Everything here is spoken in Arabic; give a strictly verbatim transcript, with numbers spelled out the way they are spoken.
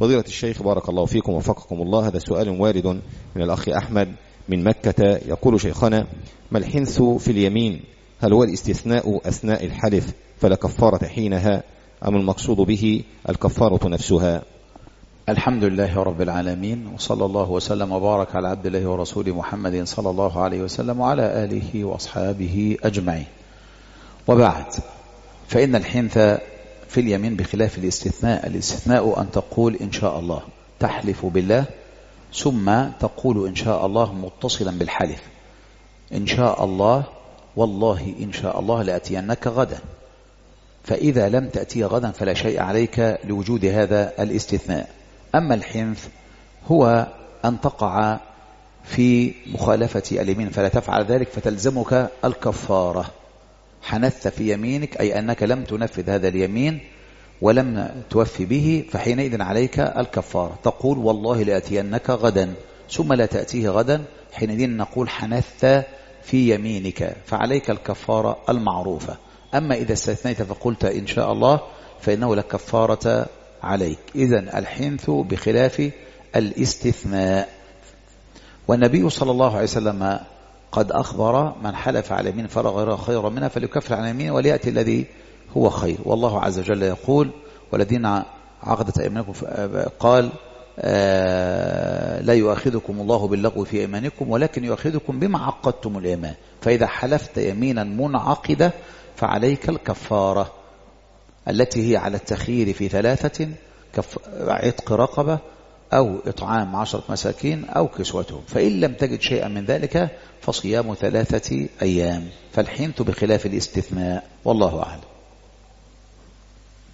فضيلة الشيخ بارك الله فيكم وفقكم الله، هذا سؤال وارد من الأخ أحمد من مكة، يقول شيخنا: ما الحنث في اليمين؟ هل هو الاستثناء أثناء الحلف فلا كفارة حينها، أم المقصود به الكفارة نفسها؟ الحمد لله رب العالمين، وصلى الله وسلم وبارك على عبد الله ورسوله محمد صلى الله عليه وسلم وعلى آله وأصحابه أجمعين، وبعد، فإن الحنث في اليمين بخلاف الاستثناء. الاستثناء أن تقول إن شاء الله، تحلف بالله ثم تقول إن شاء الله متصلا بالحلف: إن شاء الله والله إن شاء الله لأتينك غدا. فإذا لم تأتي غدا فلا شيء عليك لوجود هذا الاستثناء. أما الحنث هو أن تقع في مخالفة اليمين فلا تفعل ذلك فتلزمك الكفارة. حنثت في يمينك أي أنك لم تنفذ هذا اليمين ولم توفي به، فحينئذ عليك الكفارة، تقول والله لأتينك غدا ثم لا تأتيه غدا، حينئذ نقول حنثت في يمينك، فعليك الكفارة المعروفة. أما إذا استثنيت فقلت إن شاء الله فإنه لا كفارة عليك. إذن الحنث بخلاف الاستثناء. والنبي صلى الله عليه وسلم قد أخبر: من حلف على يمين فرى غيرها خيرا منها فليكفر عن يمين وليأتي الذي هو خير. والله عز وجل يقول: والذين عقدت أيمانكم، قال: آه لا يؤاخذكم الله باللغو في أيمانكم ولكن يؤاخذكم بما عقدتم الأيمان. فإذا حلفت يمينا منعقدة فعليك الكفارة التي هي على التخيير في ثلاثة: عتق رقبة أو إطعام عشرة مساكين أو كسوتهم. فإن لم تجد شيئا من ذلك فصيام ثلاثة أيام. فالحنث بخلاف الاستثناء، والله أعلم.